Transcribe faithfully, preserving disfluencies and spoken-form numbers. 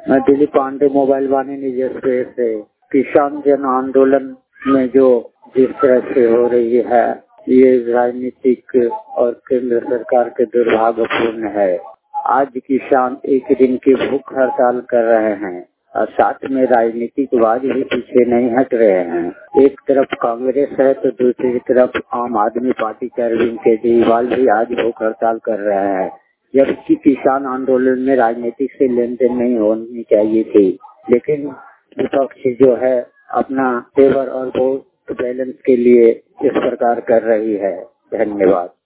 मैं Dilip Pandey mobile Vani news से। किसान जन आंदोलन में जो जिस तरह से हो रही है, ये राजनीतिक और केंद्र सरकार के दुर्भाग्यपूर्ण है। आज किसान एक दिन की भूख हड़ताल कर रहे हैं और साथ में राजनीतिकवाद भी पीछे नहीं हट रहे हैं। एक तरफ कांग्रेस है तो दूसरी तरफ आम आदमी पार्टी के अरविंद केजरीवाल भी आज भूख हड़ताल कर रहे हैं, जबकि किसान आंदोलन में राजनीतिक से लेन देन नहीं होनी चाहिए थी। लेकिन विपक्ष जो है अपना फेवर और वोट बैलेंस के लिए इस प्रकार कर रही है। धन्यवाद।